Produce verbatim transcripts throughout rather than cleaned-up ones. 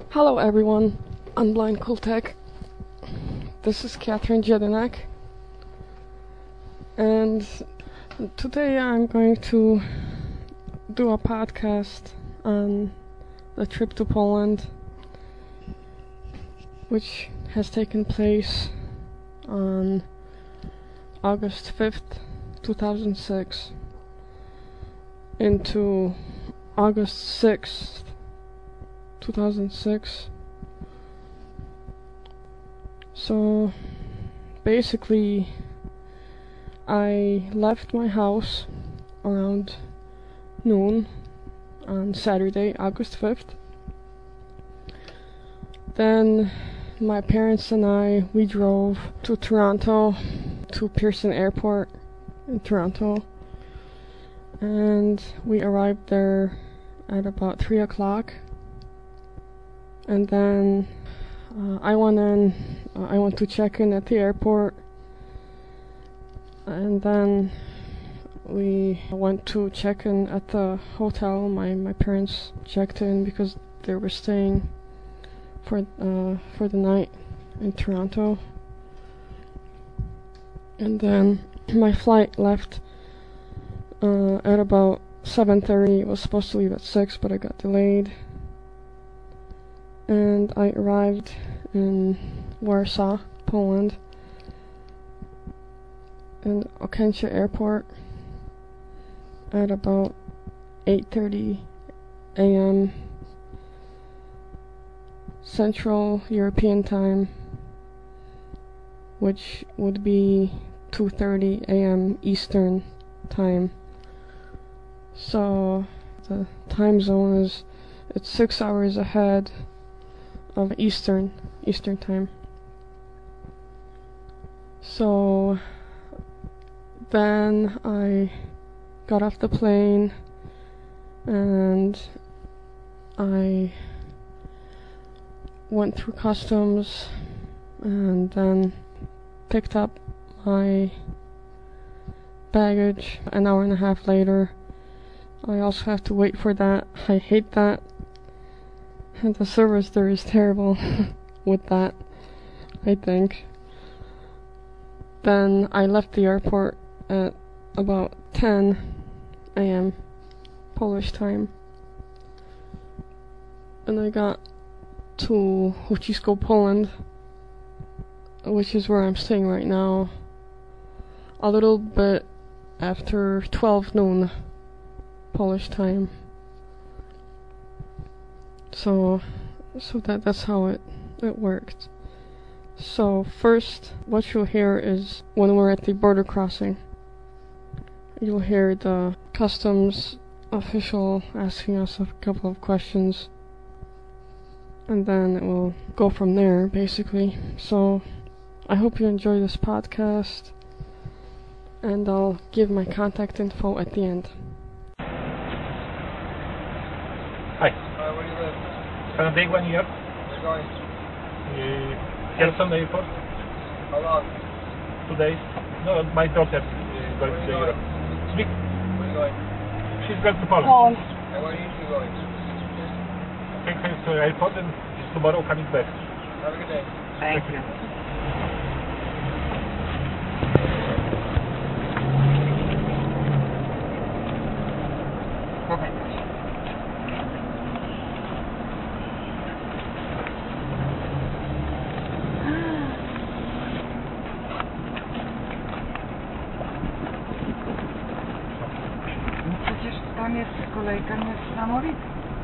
Hello everyone, I'm Blind Cool Tech. This is Catherine Jedinak, and today I'm going to do a podcast on the trip to Poland, which has taken place on August fifth, two thousand six into August sixth, two thousand six. So basically I left my house around noon on Saturday, August fifth. Then my parents and I, we drove to Toronto, to Pearson Airport in Toronto, and we arrived there at about three o'clock. And then uh, I went in, uh, I went to check in at the airport, and then we went to check in at the hotel. My, my parents checked in because they were staying for uh, for the night in Toronto. And then my flight left uh, at about seven thirty. It was supposed to leave at six, but it got delayed. And I arrived in Warsaw, Poland, in Okęcie Airport at about eight thirty a m Central European Time, which would be two thirty a m Eastern Time. So the time zone is it's six hours ahead of Eastern Eastern Time. So then I got off the plane and I went through customs and then picked up my baggage an hour and a half later. I also have to wait for that. I hate that. And the service there is terrible with that, I think. Then I left the airport at about ten a m Polish time. And I got to Hucisko, Poland, which is where I'm staying right now, a little bit after twelve noon Polish time. So, so that that's how it it worked. So first, what you'll hear is when we're at the border crossing, you'll hear the customs official asking us a couple of questions, and then it will go from there, basically. So, I hope you enjoy this podcast, and I'll give my contact info at the end. Hi. Uh, where do you live? Can I take one here? Where are you going? Uh, Kherson Airport. How long? Two days. No, my daughter is going to Where are you Europe. Speak. Where are you going? She's going to Poland. And where are you two going? Kherson Airport and tomorrow coming back. Have a good day. Thank you. Perfect. Przecież tam jest kolejka niesamowita.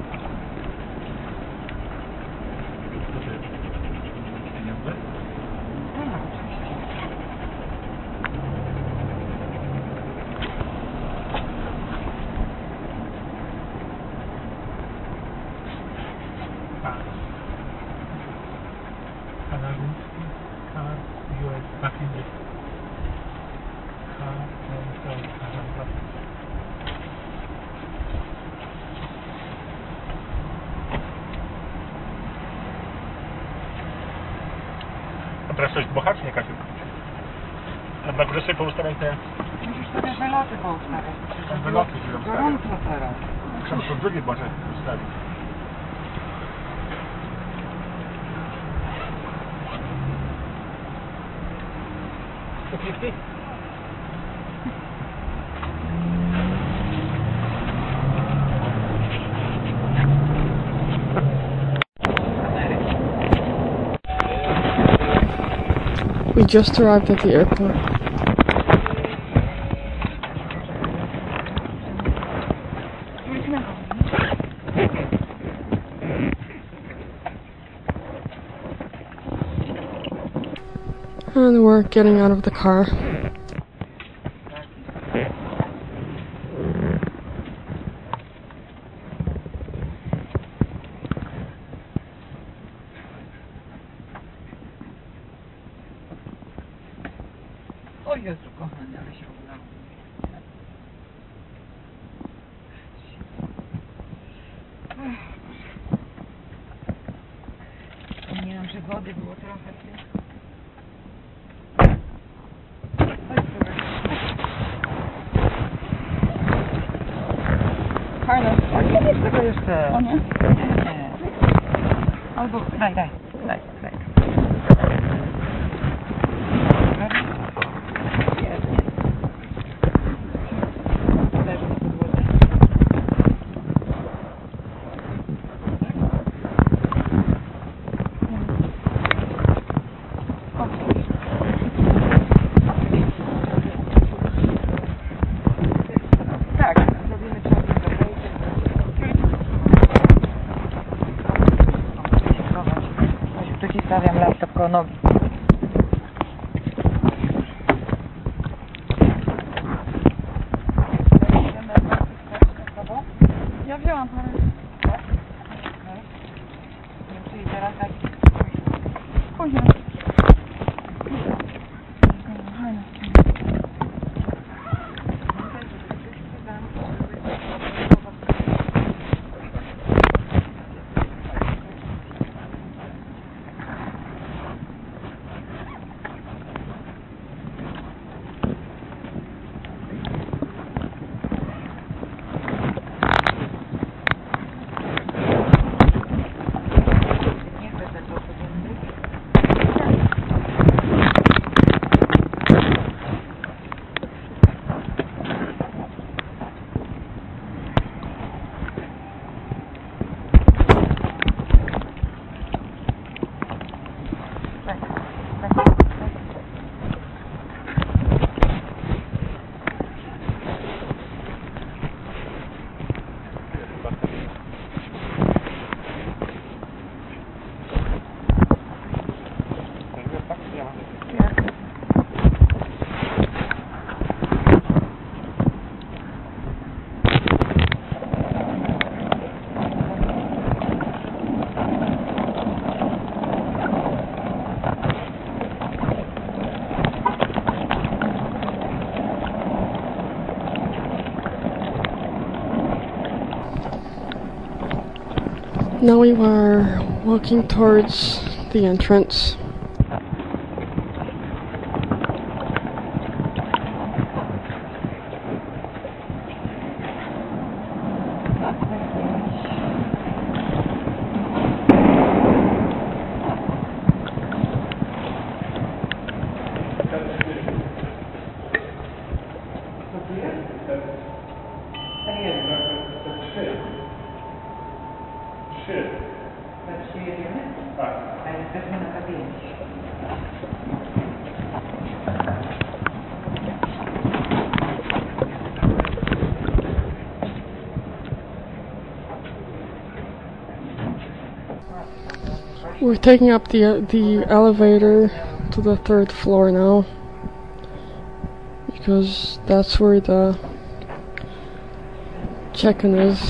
Tak, oczywiście. Kanarzyński, Kar, U S, Passenger. Kar, Kar, Teraz coś dmuchać? Nie, Kasiu. Na górze sobie poustawiać te... Musisz sobie wyloty poustawiać. Tam wyloty się tam stawią. Gorąco teraz. Muszę to drugie bocze ustawić. two fifty? We just arrived at the airport. And we're getting out of the car. O Jezu, kochanie, ale się udało. Wspomniałam, że wody było trochę. Carlos, a nie wiesz tego jeszcze? O nie? Nie. Albo, daj, daj, daj, daj. Stawiam laptop koło nogi. Ja wzięłam parę. Tak? Czyli teraz tak. Później. Now we are walking towards the entrance. We're taking up the the elevator to the third floor now, because that's where the check-in is.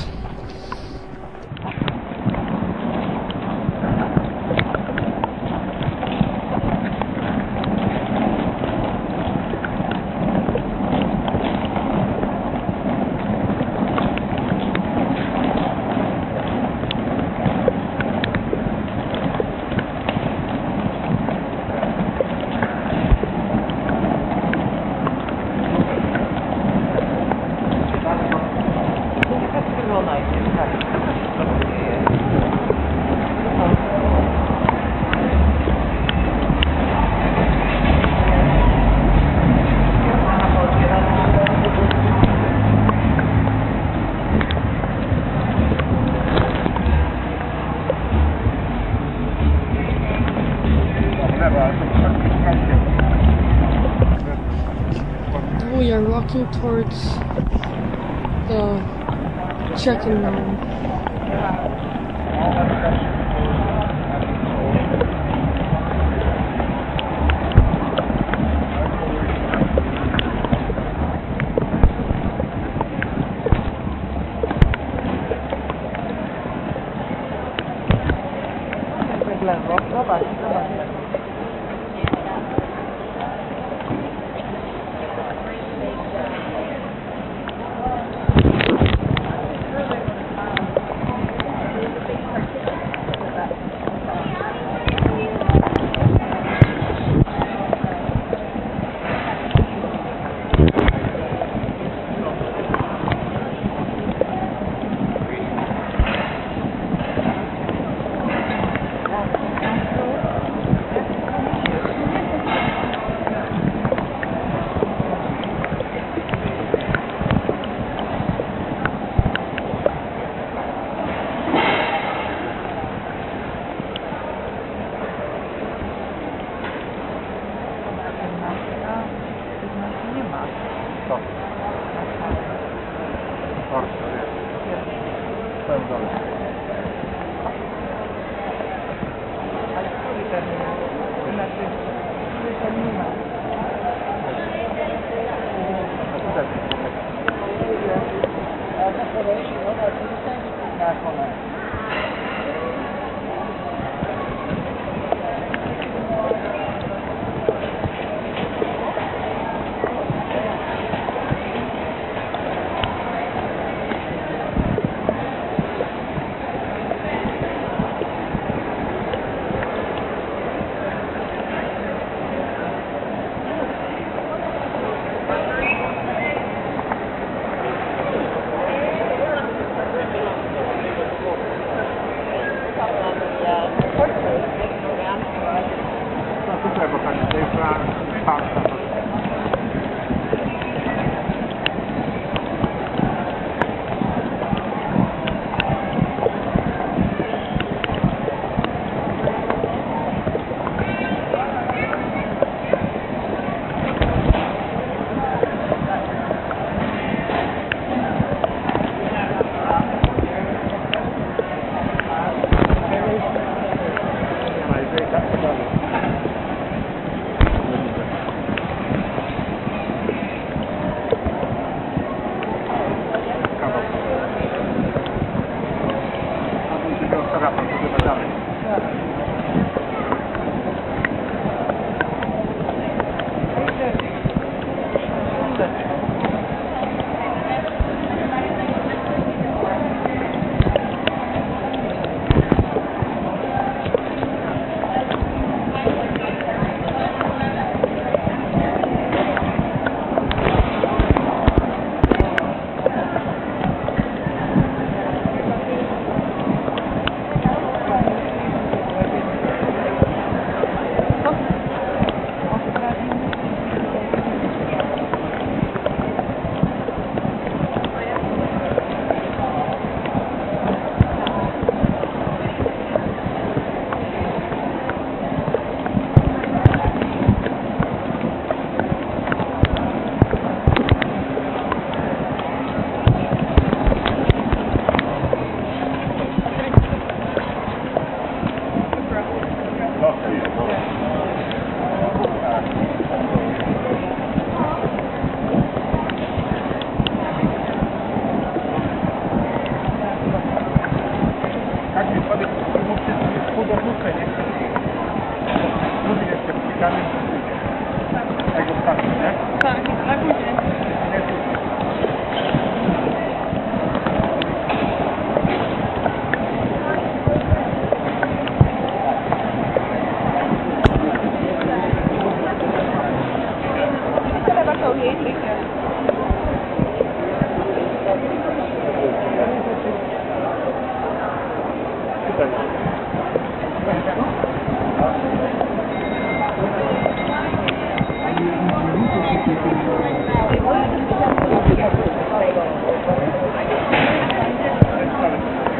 We are walking towards the check-in room. Zobacz, zobacz.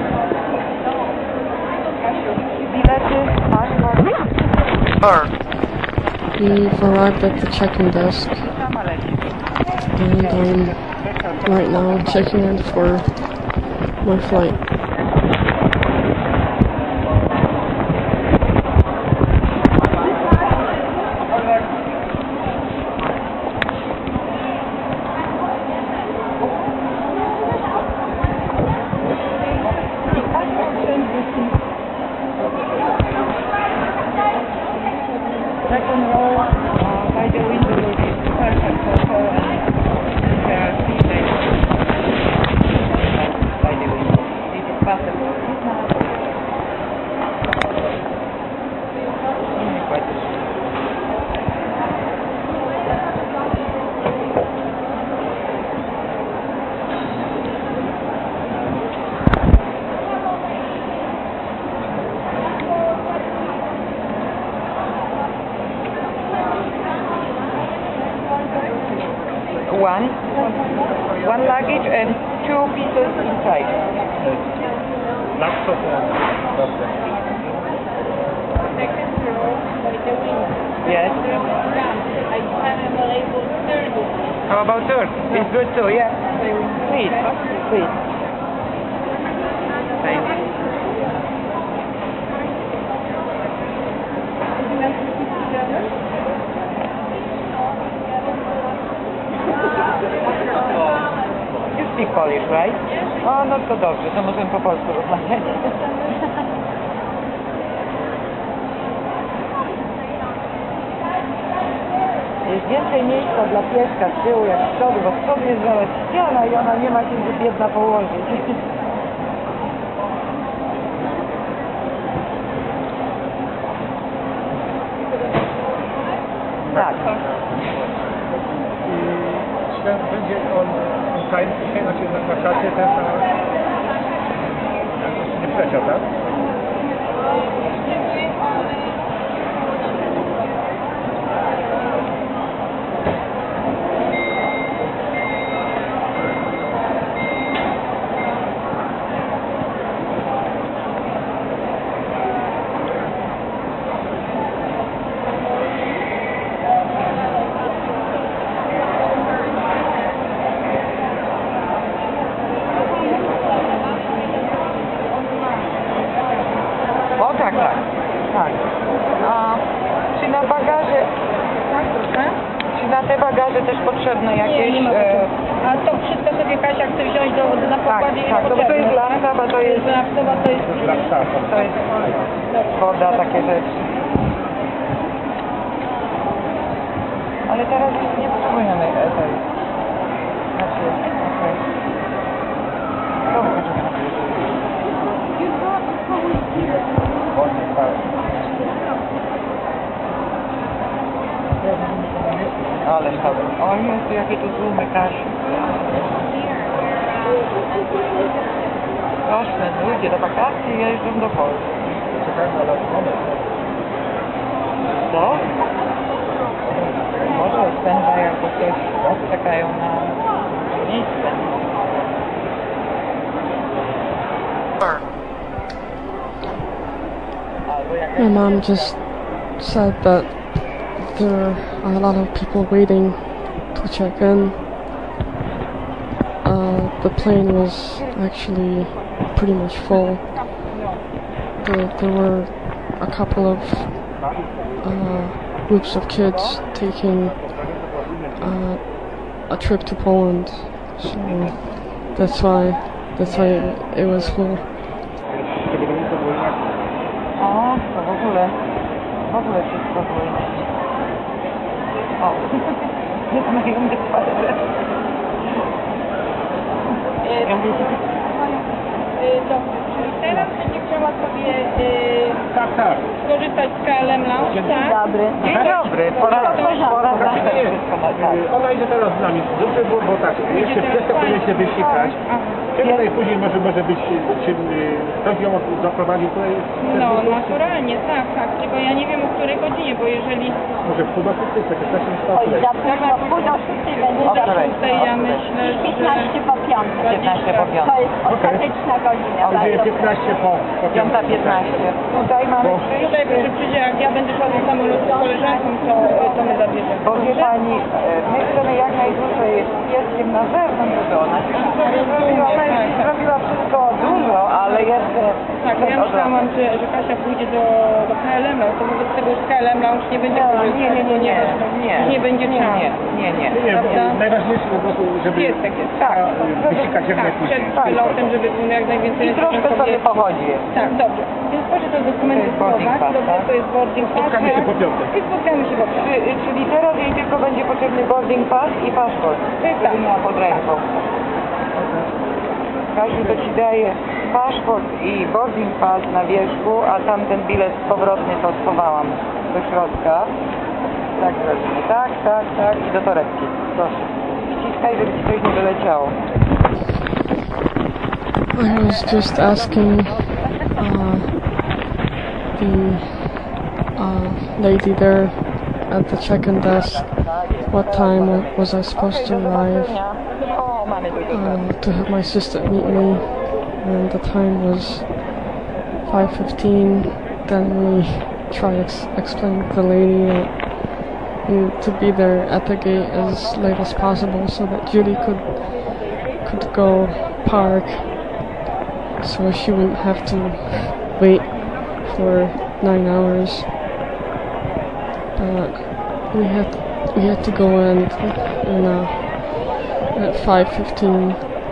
Bilety masz? We've arrived at the check-in desk, and I'm right now checking in for my flight. Second row, uh, by the window will be perfect for her, and there are three beds by the window. This is possible. Nie kładziesz. One, one luggage and two pieces inside. Laptop one. Yes. How about third? It's good too, yeah. Please, please. Thanks. You speak Polish, right? O, no to dobrze, to możemy po polsku rozmawiać. Jest więcej miejsca dla pieska z tyłu jak z przodu, bo z przodu jest zaleć ściana i ona nie ma się gdzie biedna położyć. Tak. Świat będzie on time dzisiaj, znaczy na czasie ten na... nie przeciął, tak? O tak, tak, tak. A czy na bagaże, tak, proszę? Czy na te bagaże też potrzebne jakieś... Nie, nie ma e, A to wszystko sobie Kasia chce wziąć do, na tak, pokładzie. tak, to, bo to jest laptopa, to jest, Laptopa to jest... to jest woda, takie rzeczy. Ale teraz już nie potrzebujemy e, tej. Znaczy, okej. Dobrze. Ale szkoda. O Jezu, jakie tu tłumy, Kasiu. Proszę, ludzie do wakacji jeżdżą do Polski. Co? Może spędza jako coś, czekają na miejsce. My mom just said that there are a lot of people waiting to check in. Uh, the plane was actually pretty much full. There, there were a couple of uh, groups of kids taking uh, a trip to Poland, so that's why that's why it, it was full. O, to w ogóle, w ogóle wszystko było inaczej. O, jest moje umie twarze. Dobrze, czyli teraz będzie chciała sobie y, Tak, tak. skorzystać z K L M Lounge, tak? Dobry. Dzień dobry. Pora, pora zawsze wszystko na tak. Ona idzie teraz z nami. Dobrze było, bo tak, jeszcze piesek powinien się wysikać. Tutaj później może, może być, czy ktoś ją zaprowadził tutaj? No, naturalnie, tak, tak. Tylko ja nie wiem o której godzinie, bo jeżeli... Może w pół do szóstej, tak jest naszym Oj, stopniu. zapraszam, o pół do szóstej będzie O której? Tutaj ja myślę, że... piętnaście po piątej. piętnaście po To piątej. jest ostateczna godzina. A gdzie jest bardzo piętnaście po... po Piąta piętnaście. tutaj mamy Bo- przyjść? Tutaj proszę przyjdzie, jak ja będę szła do samolotu z koleżanką, to, to my zabierzemy. Bo wie pani, e, my chcemy jak najdłużej z pieskiem na zewnątrz, żeby ona się zrobiła, ona już zrobiła wszystko dużo, ale jeszcze... Tak, ja myślałam, że, że Kasia pójdzie do, do K L M-a, to wobec tego już K L M-a już nie będzie No, korzystać, nie, nie, nie, nie, ponieważ nie, nie będzie nie, czasu. nie, nie, nie. Nie, Prawda? najważniejsze po prostu, żeby Piesek jest. Tak, wysikać jak Tak, najpóźniej. przed pilotem, żeby było jak najwięcej... i troszkę sobie pochodzi. Tak, dobrze. Więc proszę te dokumenty To jest boarding schować. pass, Dobrze, tak? to jest boarding pass. Spotkamy się po piątek. I spotkamy się po piątek. Czy, czyli teraz jej tylko będzie potrzebny boarding pass i paszport, Tak. żeby miała pod ręką. Kasiu, to ci daje paszport i boarding pass na wierzchu, a tamten bilet powrotny to schowałam do środka. Tak zrobimy. Tak, tak, tak i do torebki. Proszę. Ściskaj, żeby ci coś nie wyleciało. I was just asking uh, the uh, lady there at the check-in desk what time was I supposed to arrive O, mamy dużo czasu. uh, to have my sister meet me, and the time was five fifteen. Then we tried ex explaining to the lady that we needed to be there at the gate as late as possible so that Judy could could go park, so she wouldn't have to wait for nine hours. But we had we had to go in, in uh, at five fifteen,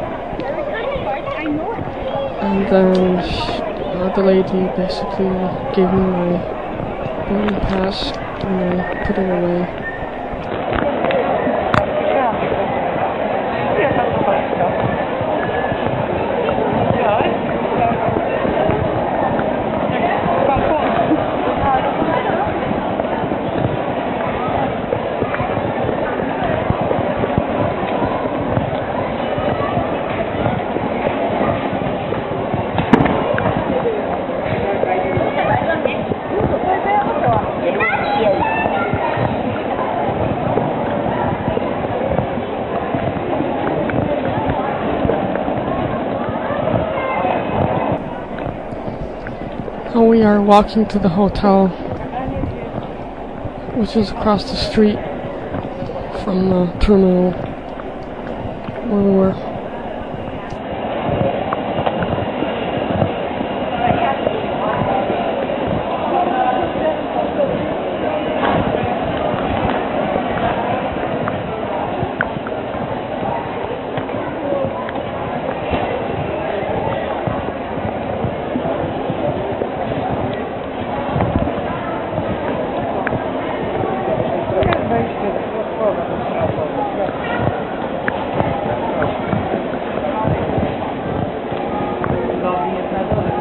and then sh uh, the lady basically gave me my boarding pass and I put it away. Jaka super. Now we are walking to the hotel, which is across the street from the terminal where we were. Wejście do środkowe. Lobby jest na dole.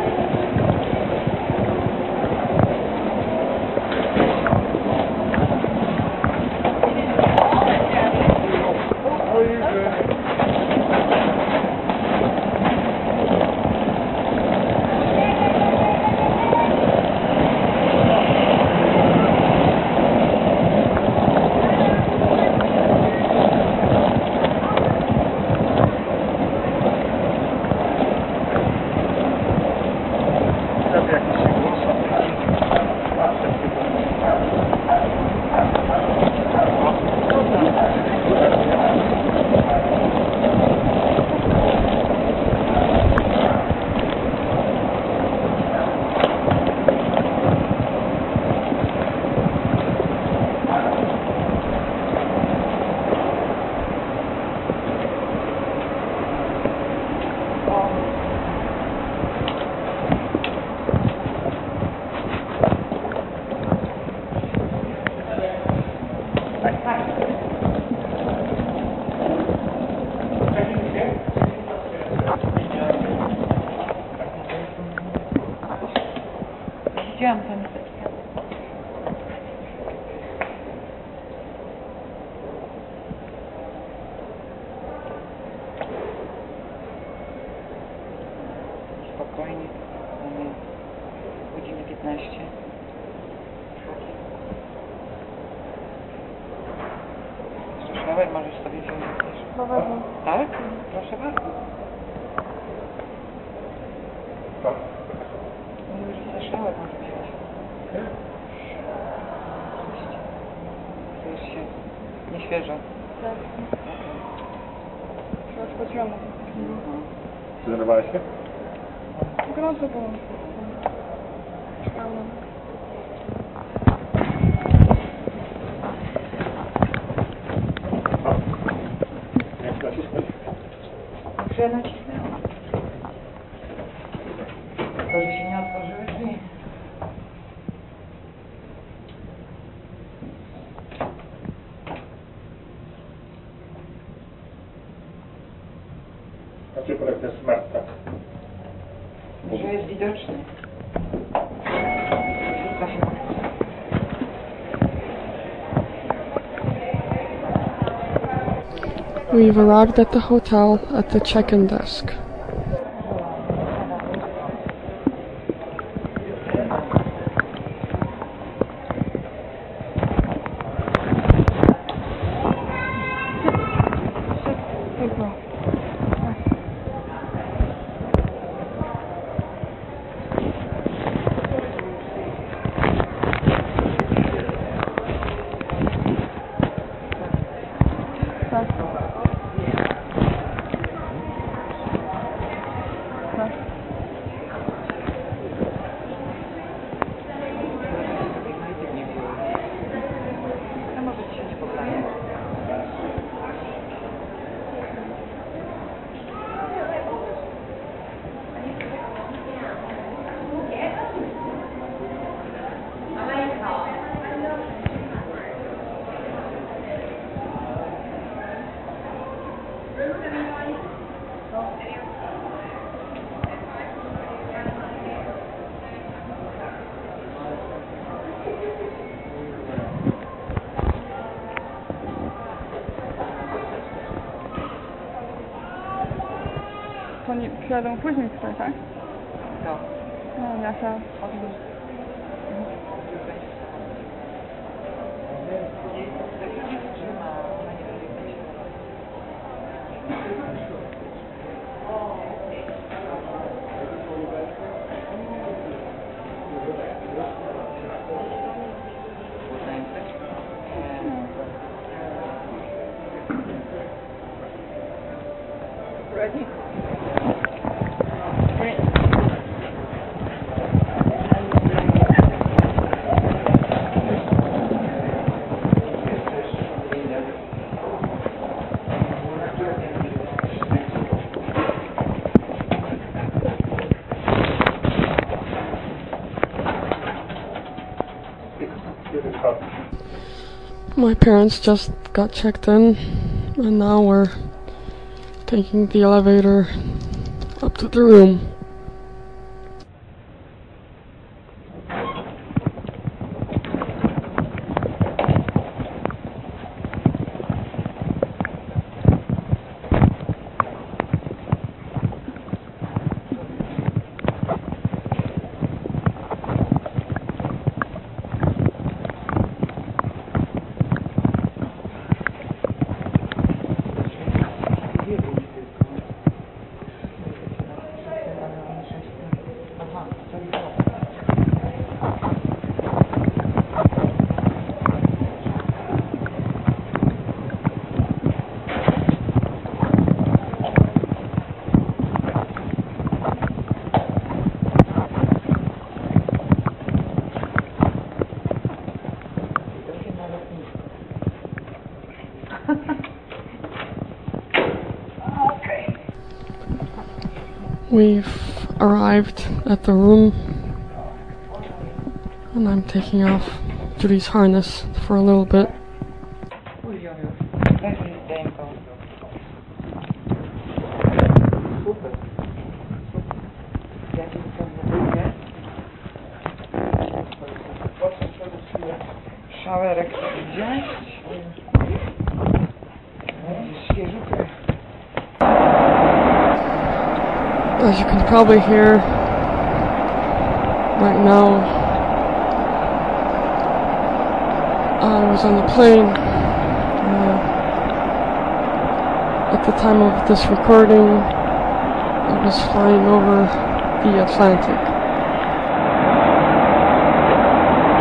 Zrobię jakiś głos. Widziałam tam. Spokojnie. Mamy godzinę piętnaście. Jeszcze szałer możesz sobie wziąć też. Tak? Proszę bardzo. Mówię, że sobie szałer możesz Czujesz się nieświeżo. Tak. Już chodziłam. Zdenerwowałaś się? Gorąco było. Czekałam. Jak nacisnąć? Dobrze nacisnęłam. To, że się nie otworzyły drzwi. A czy polega ten smart, tak? Że jest widoczny. Rzuca się. We've arrived at the hotel at the check-in desk. No może ci się nie pobranie. To oni przyjadą później tutaj, tak? No. No, ja się... Ready? Great. My parents just got checked in, and now we're taking the elevator up to the room. We've arrived at the room, and I'm taking off Judy's harness for a little bit. Szałerek wziąć. Świeżutkę. As you can probably hear right now, I was on the plane uh, at the time of this recording. I was flying over the Atlantic.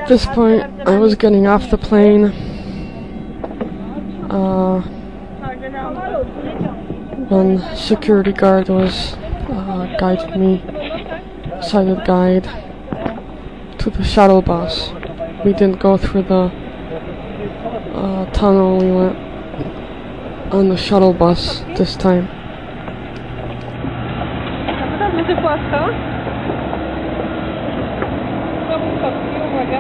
At this point, I was getting off the plane. Uh, when security guard was uh, guiding me, sighted guide, to the shuttle bus. We didn't go through the uh, tunnel, we went on the shuttle bus this time. Tam będzie płasko. Znowu kostki, uwaga.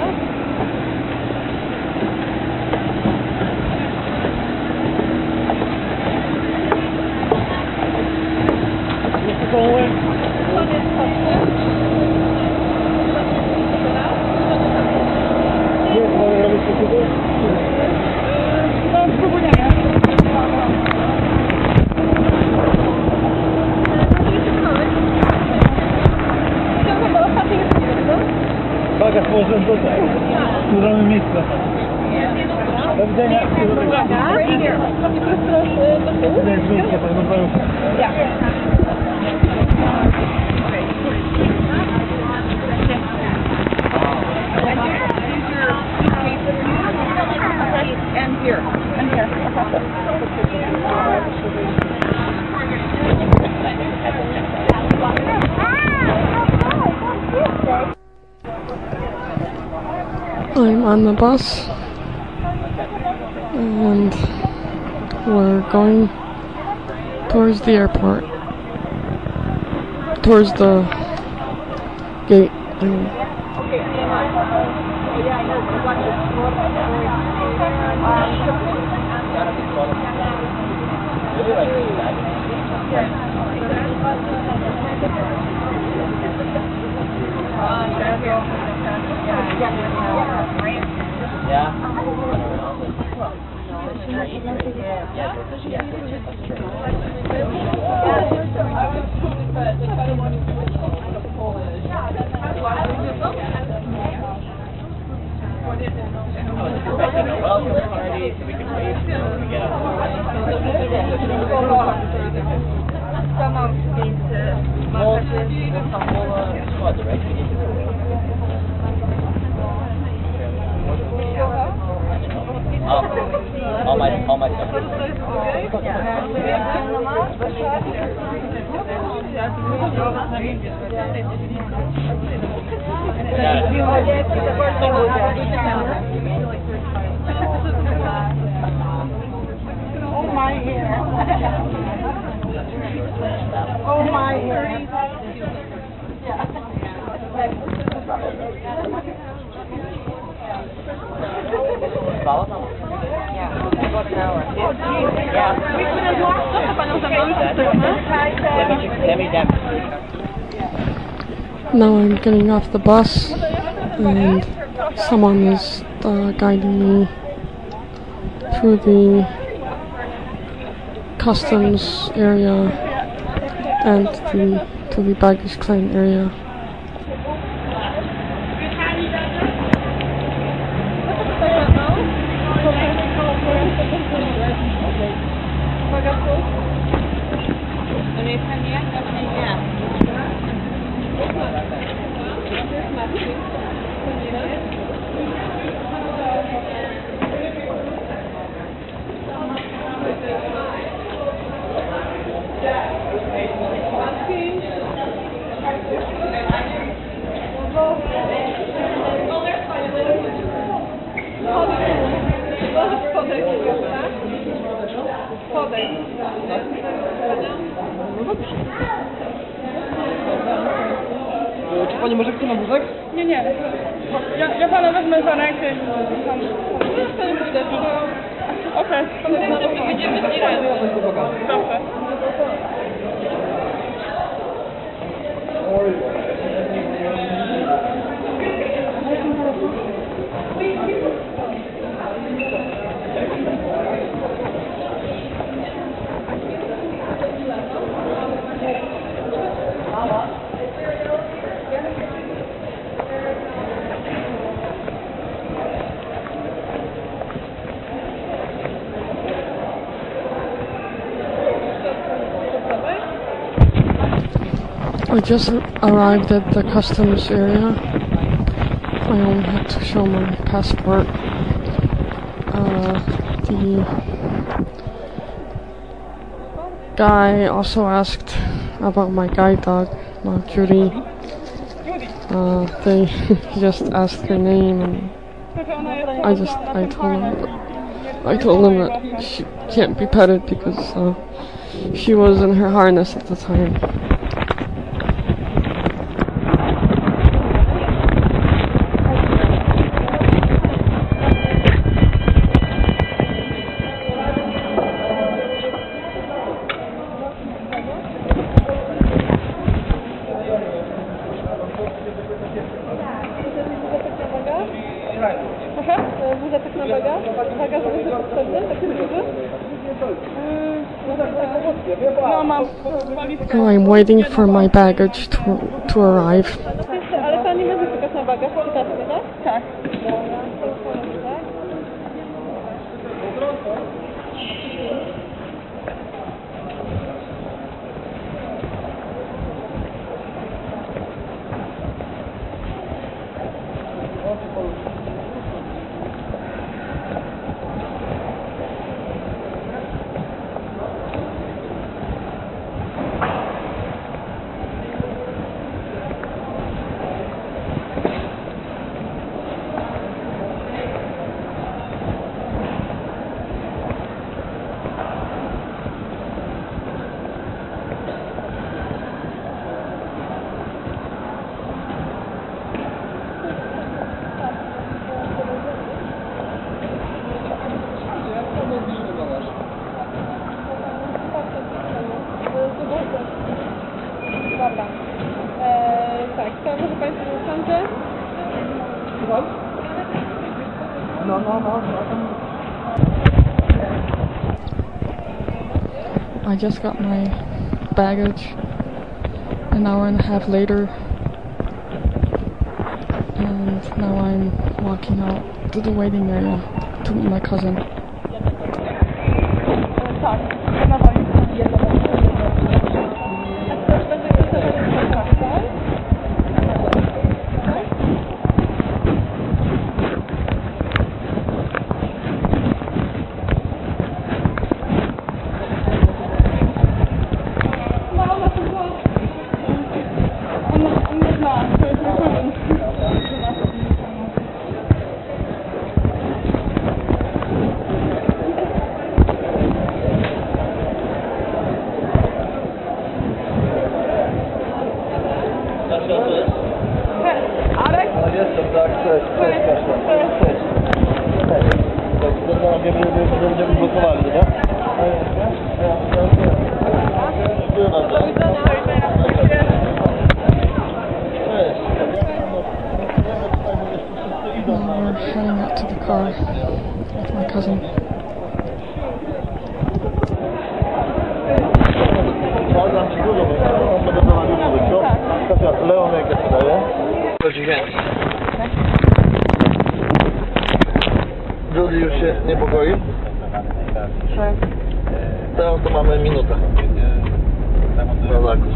No, spróbujemy. Uwaga, położę tutaj. Tu mamy miejsce. Do widzenia. And here. And here. I'm on the bus and we're going towards the airport, towards the gate. And All my, all my stuff. Oh my hair. Oh my hair. Follow? Yeah, about an hour. Yeah. Let me, let me down. now I'm getting off the bus and someone is uh, guiding me through the customs area and the, to the baggage claim area. Czy pani może chce na wózek? Nie, nie. Ja, ja pana wezmę za rękę i tam... No, to nie będę. Okej. Będziemy z Proszę. I just arrived at the customs area I only had to show my passport. Uh, the guy also asked about my guide dog, uh, Judy. Uh, they just asked her name, and I just I told him I told him that she can't be petted because uh, she was in her harness at the time. Wózeczek na bagaż? Bagaż będzie potrzebny, taki duży? No mam walizkę. So I'm waiting for my baggage to to arrive. Ale pani może czekać na bagaż, tak? Tak. Dobra. Eee, tak, to może Państwu usiądzie. No, no, no. I just got my baggage an hour and a half later, and now I'm walking out to the waiting area to meet my cousin. Tak, na walizce jedno. Arek? Jestem, tak, cześć, cześć, cześć, cześć. Tak, będziemy blokowali, nie? Dziękuję bardzo. Now we're heading out to the car with my cousin. Dam ci dużo, bo będę na YouTube, co? Kasia, lewą rękę ci daję. Chodzi chętnie. Judy już się niepokoi? Tak. Teraz to mamy minutę. Na zakus.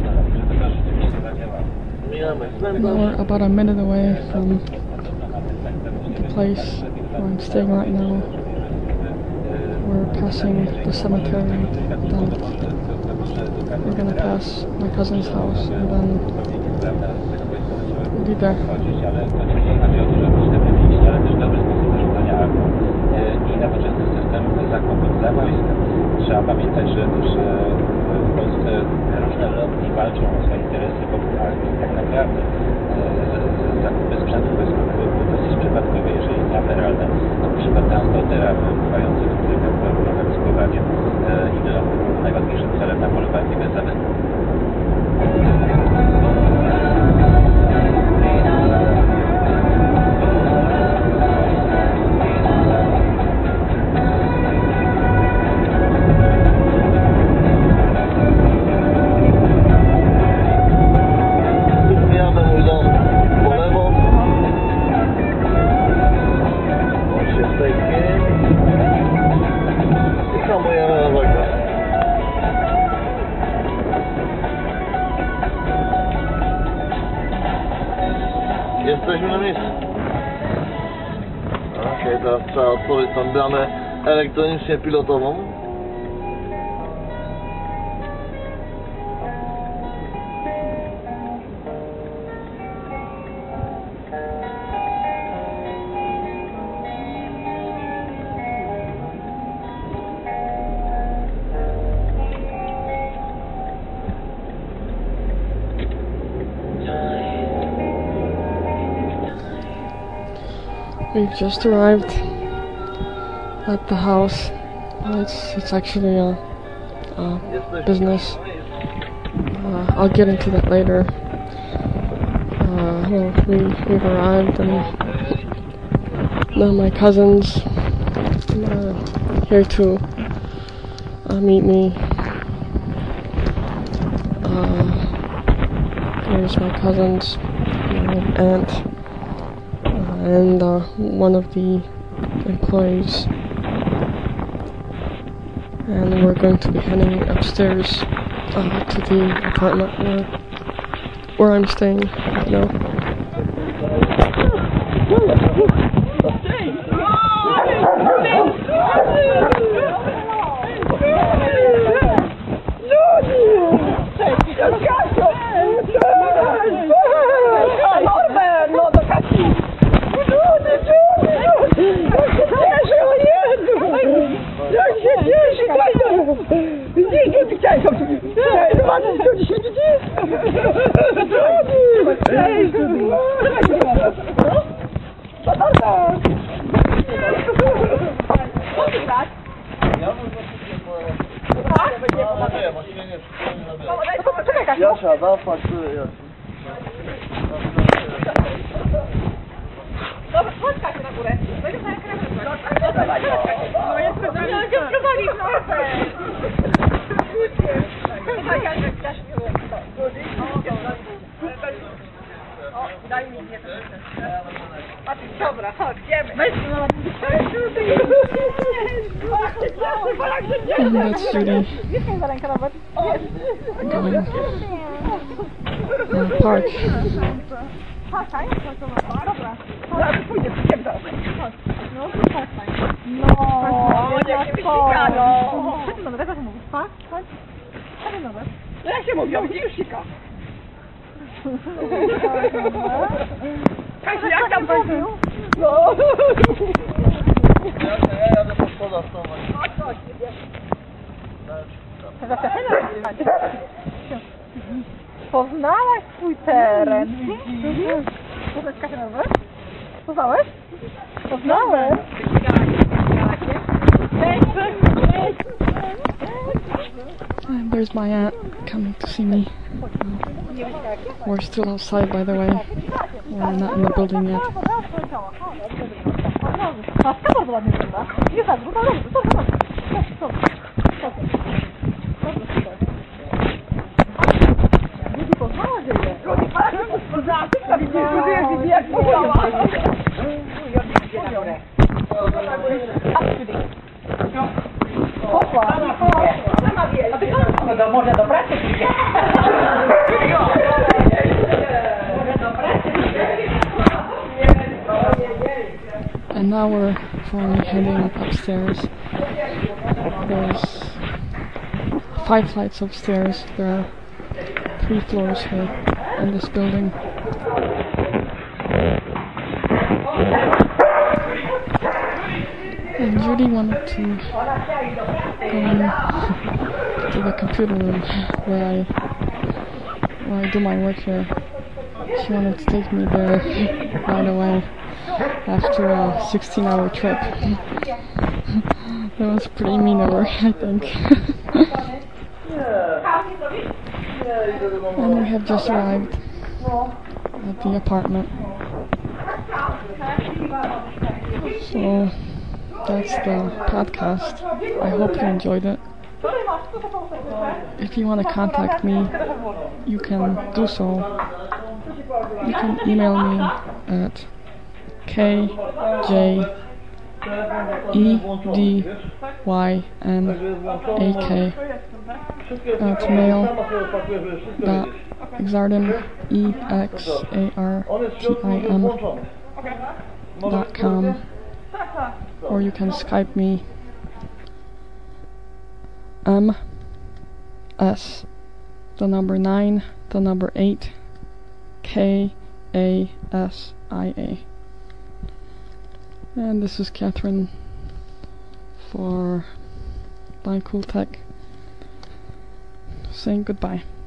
Mijamy Now cmentarz. we're about a minute away from the place where I'm staying right now. We're passing the cemetery, then we're gonna pass my cousin's house, and then we'll be there. I nowoczesny system zakupów za wojsk. Trzeba pamiętać, że, że w Polsce różne lotni walczą o swoje interesy wokół armii. Tak naprawdę e, zakupy sprzętu wojskowego były dosyć przypadkowe, jeżeli nie aferalne. Na przykład transportera wpływającego w problem z pływaniem e, i do najważniejszym celem na polowanie bez zabytku. Jesteśmy na miejscu. teraz trzeba otworzyć tą bramę elektronicznie pilotową. We've just arrived at the house. It's it's actually a, a business. Uh, I'll get into that later. Uh, well, we we've arrived, and now my cousins are here to uh, meet me. Uh, here's my cousins, my aunt. And uh, one of the employees, and we're going to be heading upstairs uh, to the apartment where, where I'm staying right now. Jasia, zapłać, Jasia. Dobra, chodź Kasiu na górę. Będziesz na ekran. No jest to nie skazali, proszę. Daj Janek, Kasiu. O, daj mi mnie to. Dobra, chodź, idziemy. And that's Judy going uh, park. No, jak się mówi, gdzie już sika? Kasia, jak tam mówił? No. Ja jadę po schodach z tą. Chodź, chodź, poznałaś swój teren. Poznałaś Kasię na rower? Poznałeś? Poznałem. And there's my aunt coming to see me. We're still outside, by the way. We're not in the building yet. Może do pracy przyjdzie. And now we're finally heading upstairs. There's five flights of stairs. There are three floors here in this building. And Judy wanted to go in to the computer room where I where I do my work here. She wanted to take me there right away after a sixteen hour trip. That was pretty mean of her, I think. And we have just arrived at the apartment. So that's the podcast. I hope you enjoyed it. If you want to contact me, you can do so. You can email me at K J E D Y N A K at mail dot exardim E X A R T I M dot com. or you can Skype me. M S, the number nine, the number eight, K A S I A. And this is Catherine for Line Cool Tech saying goodbye.